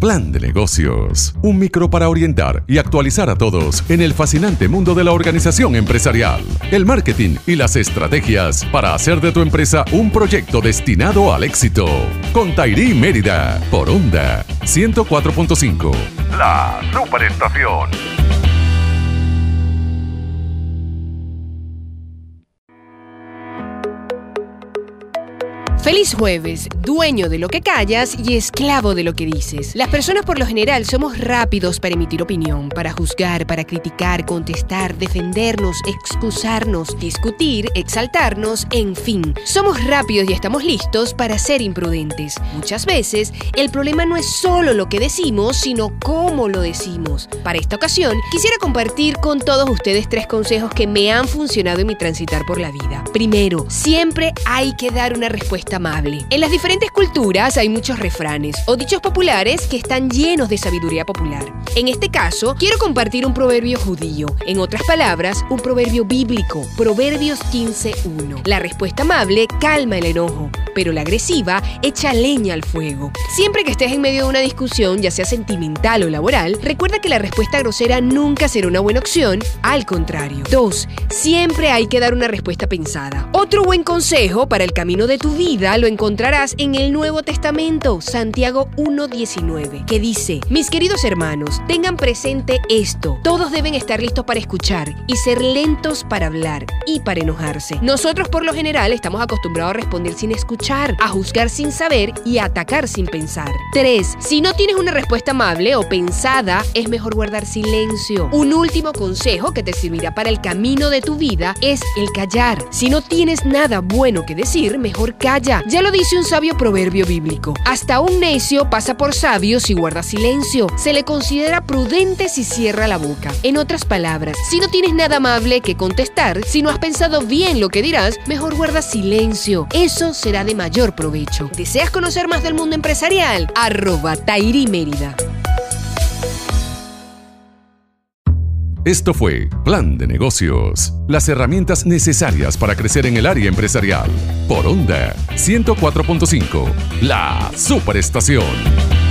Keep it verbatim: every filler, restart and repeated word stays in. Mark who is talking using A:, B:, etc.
A: Plan de Negocios, un micro para orientar y actualizar a todos en el fascinante mundo de la organización empresarial, el marketing y las estrategias para hacer de tu empresa un proyecto destinado al éxito. Con Tairí Mérida, por Onda ciento cuatro punto cinco. La Superestación.
B: Feliz jueves, dueño de lo que callas y esclavo de lo que dices. Las personas por lo general somos rápidos para emitir opinión, para juzgar, para criticar, contestar, defendernos, excusarnos, discutir, exaltarnos, en fin. Somos rápidos y estamos listos para ser imprudentes. Muchas veces, el problema no es solo lo que decimos, sino cómo lo decimos. Para esta ocasión, quisiera compartir con todos ustedes tres consejos que me han funcionado en mi transitar por la vida. Primero, siempre hay que dar una respuesta amable. En las diferentes culturas hay muchos refranes o dichos populares que están llenos de sabiduría popular. En este caso, quiero compartir un proverbio judío. En otras palabras, un proverbio bíblico. Proverbios quince uno. La respuesta amable calma el enojo, pero la agresiva echa leña al fuego. Siempre que estés en medio de una discusión, ya sea sentimental o laboral, recuerda que la respuesta grosera nunca será una buena opción. Al contrario. dos. Siempre hay que dar una respuesta pensada. Otro buen consejo para el camino de tu vida lo encontrarás en el Nuevo Testamento, Santiago uno diecinueve, que dice: mis queridos hermanos, tengan presente esto. Todos deben estar listos para escuchar y ser lentos para hablar y para enojarse. Nosotros por lo general estamos acostumbrados a responder sin escuchar, a juzgar sin saber y a atacar sin pensar. tres. Si no tienes una respuesta amable o pensada, es mejor guardar silencio. Un último consejo que te servirá para el camino de tu vida es el callar. Si no tienes nada bueno que decir, mejor calla. Ya lo dice un sabio proverbio bíblico. Hasta un necio pasa por sabio si guarda silencio. Se le considera prudente si cierra la boca. En otras palabras, si no tienes nada amable que contestar, si no has pensado bien lo que dirás, mejor guarda silencio. Eso será de mayor provecho. ¿Deseas conocer más del mundo empresarial? Arroba Tairí Mérida.
A: Esto fue Plan de Negocios, las herramientas necesarias para crecer en el área empresarial. Por Onda ciento cuatro punto cinco, la Superestación.